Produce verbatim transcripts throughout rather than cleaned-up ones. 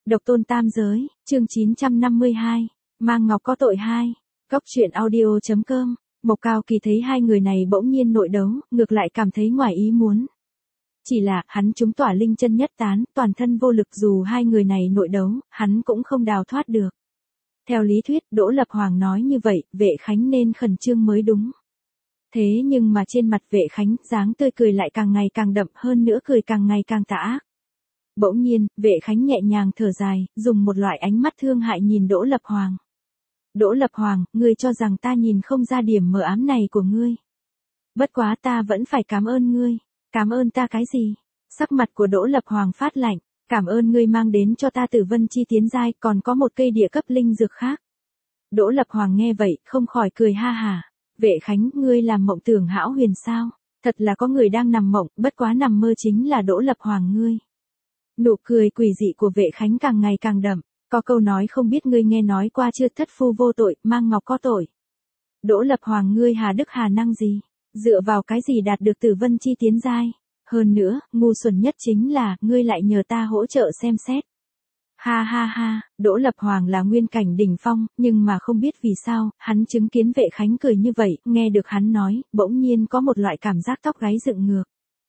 Độc tôn tam giới, chương chín trăm năm mươi hai, Mang Ngọc có tội hai. Cốc truyện audio chấm com. Mộc Cao Kỳ thấy hai người này bỗng nhiên nội đấu, ngược lại cảm thấy ngoài ý muốn. Chỉ là, hắn trúng tỏa linh chân nhất tán, toàn thân vô lực, dù hai người này nội đấu, hắn cũng không đào thoát được. Theo lý thuyết, Đỗ Lập Hoàng nói như vậy, Vệ Khánh nên khẩn trương mới đúng. Thế nhưng mà trên mặt Vệ Khánh, dáng tươi cười lại càng ngày càng đậm, hơn nữa cười càng ngày càng tà ác. Bỗng nhiên, Vệ Khánh nhẹ nhàng thở dài, dùng một loại ánh mắt thương hại nhìn Đỗ Lập Hoàng. Đỗ Lập Hoàng, ngươi cho rằng ta nhìn không ra điểm mờ ám này của ngươi. Bất quá ta vẫn phải cảm ơn ngươi. Cảm ơn ta cái gì? Sắc mặt của Đỗ Lập Hoàng phát lạnh. Cảm ơn ngươi mang đến cho ta Tử Vân Chi tiến giai, còn có một cây địa cấp linh dược khác. Đỗ Lập Hoàng nghe vậy, không khỏi cười ha hả. Vệ Khánh, ngươi làm mộng tưởng hão huyền sao? Thật là có người đang nằm mộng, bất quá nằm mơ chính là Đỗ Lập Hoàng ngươi. Nụ cười quỷ dị của Vệ Khánh càng ngày càng đậm. Có câu nói không biết ngươi nghe nói qua chưa, thất phu vô tội, mang ngọc có tội. Đỗ Lập Hoàng ngươi hà đức hà năng gì? Dựa vào cái gì đạt được Tử Vân Chi tiến giai? Hơn nữa, ngu xuẩn nhất chính là, ngươi lại nhờ ta hỗ trợ xem xét. Ha ha ha, Đỗ Lập Hoàng là nguyên cảnh đỉnh phong, nhưng mà không biết vì sao, hắn chứng kiến Vệ Khánh cười như vậy, nghe được hắn nói, bỗng nhiên có một loại cảm giác tóc gáy dựng ngược.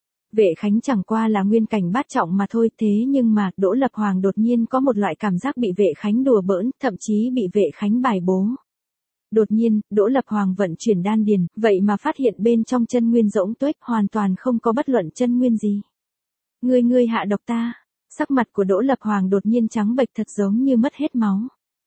Vệ Khánh chẳng qua là nguyên cảnh bát trọng mà thôi, thế nhưng mà, Đỗ Lập Hoàng đột nhiên có một loại cảm giác bị Vệ Khánh đùa bỡn, thậm chí bị Vệ Khánh bài bố. Đột nhiên, Đỗ Lập Hoàng vận chuyển đan điền, vậy mà phát hiện bên trong chân nguyên rỗng tuếch, hoàn toàn không có bất luận chân nguyên gì. Ngươi ngươi hạ độc ta. Sắc mặt của Đỗ Lập Hoàng đột nhiên trắng bệch, thật giống như mất hết máu.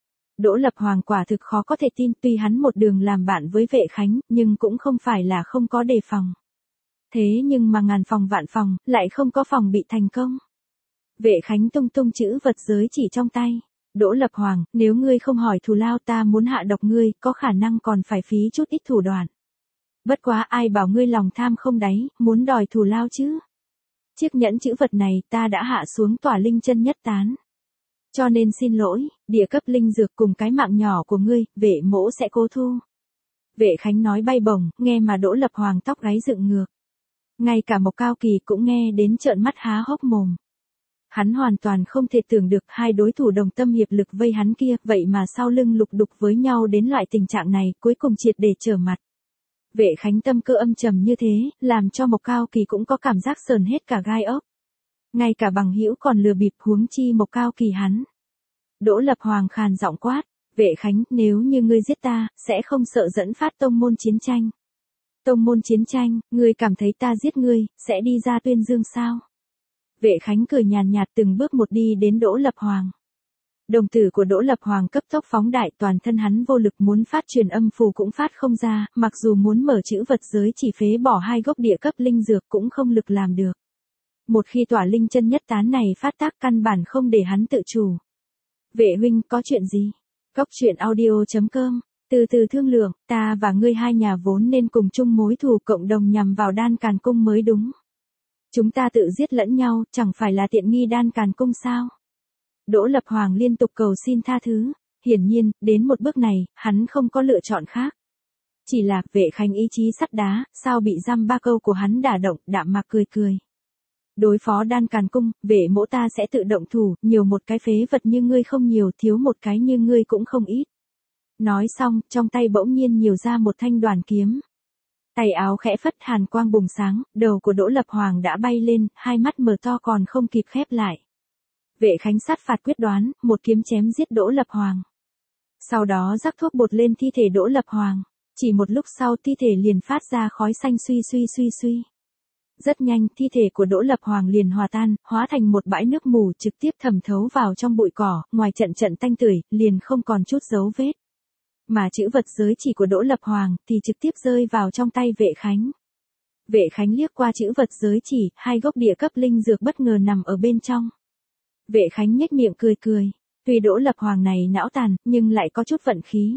Đỗ Lập Hoàng quả thực khó có thể tin, tuy hắn một đường làm bạn với Vệ Khánh, nhưng cũng không phải là không có đề phòng. Thế nhưng mà ngàn phòng vạn phòng, lại không có phòng bị thành công. Vệ Khánh tung tung chữ vật giới chỉ trong tay. Đỗ Lập Hoàng, nếu ngươi không hỏi thù lao ta muốn hạ độc ngươi, có khả năng còn phải phí chút ít thủ đoạn. Bất quá ai bảo ngươi lòng tham không đáy, muốn đòi thù lao chứ. Chiếc nhẫn chữ vật này ta đã hạ xuống tỏa linh chân nhất tán. Cho nên xin lỗi, địa cấp linh dược cùng cái mạng nhỏ của ngươi, vệ mỗ sẽ cố thu. Vệ Khánh nói bay bổng, nghe mà Đỗ Lập Hoàng tóc gáy dựng ngược. Ngay cả Mộc Cao Kỳ cũng nghe đến trợn mắt há hốc mồm. Hắn hoàn toàn không thể tưởng được hai đối thủ đồng tâm hiệp lực vây hắn kia, vậy mà sau lưng lục đục với nhau đến loại tình trạng này, cuối cùng triệt để trở mặt. Vệ Khánh tâm cơ âm trầm như thế, làm cho Mộc Cao Kỳ cũng có cảm giác sờn hết cả gai ốc. Ngay cả bằng hữu còn lừa bịp, huống chi Mộc Cao Kỳ hắn. Đỗ Lập Hoàng khàn giọng quát, Vệ Khánh, nếu như ngươi giết ta, sẽ không sợ dẫn phát tông môn chiến tranh. Tông môn chiến tranh, ngươi cảm thấy ta giết ngươi, sẽ đi ra tuyên dương sao? Vệ Khánh cười nhàn nhạt, từng bước một đi đến Đỗ Lập Hoàng. Đồng tử của Đỗ Lập Hoàng cấp tốc phóng đại, toàn thân hắn vô lực, muốn phát truyền âm phù cũng phát không ra, mặc dù muốn mở chữ vật giới chỉ phế bỏ hai gốc địa cấp linh dược cũng không lực làm được. Một khi tỏa linh chân nhất tán này phát tác, căn bản không để hắn tự chủ. Vệ huynh, có chuyện gì? Cốc truyện audio chấm com. Từ từ thương lượng, ta và ngươi hai nhà vốn nên cùng chung mối thù, cộng đồng nhằm vào Đan Càn Cung mới đúng. Chúng ta tự giết lẫn nhau, chẳng phải là tiện nghi Đan Càn Cung sao? Đỗ Lập Hoàng liên tục cầu xin tha thứ. Hiển nhiên, đến một bước này, hắn không có lựa chọn khác. Chỉ là, Vệ Khánh ý chí sắt đá, sao bị dăm ba câu của hắn đả động, đạm mạc cười cười. Đối phó Đan Càn Cung, vệ mỗ ta sẽ tự động thủ, nhiều một cái phế vật như ngươi không nhiều, thiếu một cái như ngươi cũng không ít. Nói xong, trong tay bỗng nhiên nhiều ra một thanh đoàn kiếm. Tay áo khẽ phất, hàn quang bùng sáng, đầu của Đỗ Lập Hoàng đã bay lên, hai mắt mở to còn không kịp khép lại. Vệ Khánh sát phạt quyết đoán, một kiếm chém giết Đỗ Lập Hoàng. Sau đó rắc thuốc bột lên thi thể Đỗ Lập Hoàng. Chỉ một lúc sau thi thể liền phát ra khói xanh suy suy suy suy. Rất nhanh, thi thể của Đỗ Lập Hoàng liền hòa tan, hóa thành một bãi nước mù trực tiếp thẩm thấu vào trong bụi cỏ, ngoài trận trận tanh tưởi, liền không còn chút dấu vết. Mà chữ vật giới chỉ của Đỗ Lập Hoàng thì trực tiếp rơi vào trong tay Vệ Khánh. Vệ Khánh liếc qua chữ vật giới chỉ, hai gốc địa cấp linh dược bất ngờ nằm ở bên trong. Vệ Khánh nhếch miệng cười cười, tuy Đỗ Lập Hoàng này não tàn, nhưng lại có chút vận khí.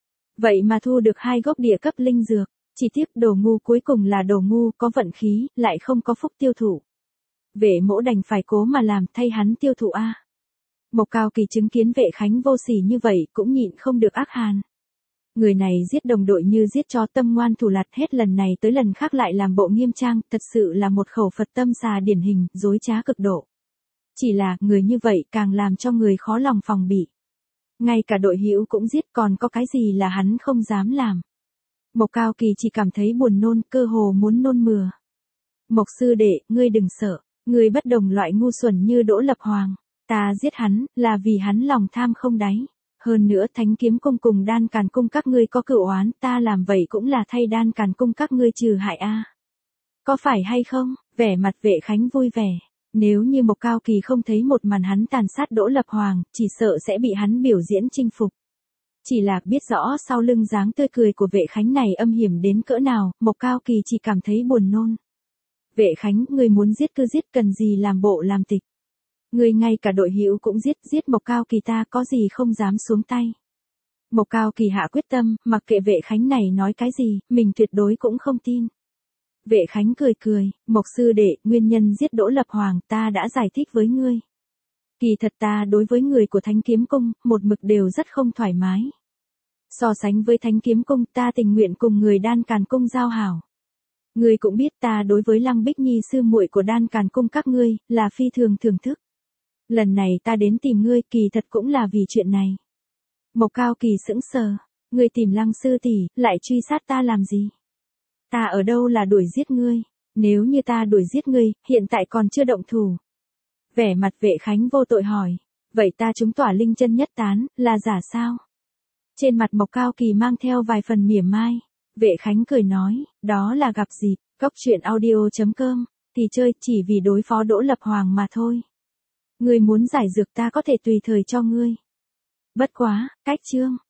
Vậy mà thu được hai gốc địa cấp linh dược, chỉ tiếc đồ ngu cuối cùng là đồ ngu, có vận khí, lại không có phúc tiêu thụ. Vệ mỗ đành phải cố mà làm, thay hắn tiêu thụ a. Mộc Cao Kỳ chứng kiến Vệ Khánh vô sỉ như vậy, cũng nhịn không được ác hàn. Người này giết đồng đội như giết chó, tâm ngoan thủ lạt, hết lần này tới lần khác lại làm bộ nghiêm trang, thật sự là một khẩu Phật tâm xà điển hình, dối trá cực độ. Chỉ là, người như vậy càng làm cho người khó lòng phòng bị. Ngay cả đội hữu cũng giết, còn có cái gì là hắn không dám làm. Mộc Cao Kỳ chỉ cảm thấy buồn nôn, cơ hồ muốn nôn mửa. Mộc sư đệ, ngươi đừng sợ, ngươi bất đồng loại ngu xuẩn như Đỗ Lập Hoàng. Ta giết hắn, là vì hắn lòng tham không đáy. Hơn nữa Thánh Kiếm Cung cùng Đan Càn Cung các ngươi có cựu oán, ta làm vậy cũng là thay Đan Càn Cung các ngươi trừ hại a. Có phải hay không? Vẻ mặt Vệ Khánh vui vẻ. Nếu như Mộc Cao Kỳ không thấy một màn hắn tàn sát Đỗ Lập Hoàng, chỉ sợ sẽ bị hắn biểu diễn chinh phục. Chỉ là biết rõ sau lưng dáng tươi cười của Vệ Khánh này âm hiểm đến cỡ nào, Mộc Cao Kỳ chỉ cảm thấy buồn nôn. Vệ Khánh, ngươi muốn giết cứ giết, cần gì làm bộ làm tịch. Ngươi ngay cả đội hữu cũng giết, giết Mộc Cao Kỳ ta có gì không dám xuống tay. Mộc Cao Kỳ hạ quyết tâm, mặc kệ Vệ Khánh này nói cái gì, mình tuyệt đối cũng không tin. Vệ Khánh cười cười, Mộc sư đệ, nguyên nhân giết Đỗ Lập Hoàng ta đã giải thích với ngươi. Kỳ thật ta đối với người của Thánh Kiếm Cung, một mực đều rất không thoải mái. So sánh với Thánh Kiếm Cung, ta tình nguyện cùng người Đan Càn Cung giao hảo. Ngươi cũng biết ta đối với Lăng Bích Nhi sư muội của Đan Càn Cung các ngươi, là phi thường thưởng thức. Lần này ta đến tìm ngươi, kỳ thật cũng là vì chuyện này. Mộc Cao Kỳ sững sờ, ngươi tìm Lăng sư tỷ, lại truy sát ta làm gì? Ta ở đâu là đuổi giết ngươi, nếu như ta đuổi giết ngươi, hiện tại còn chưa động thủ. Vẻ mặt Vệ Khánh vô tội hỏi, vậy ta chúng tỏa linh chân nhất tán, là giả sao? Trên mặt Mộc Cao Kỳ mang theo vài phần mỉa mai. Vệ Khánh cười nói, đó là gặp dịp, cốc truyện audio chấm com, thì chơi chỉ vì đối phó Đỗ Lập Hoàng mà thôi. Ngươi muốn giải dược ta có thể tùy thời cho ngươi. Bất quá, cách chương.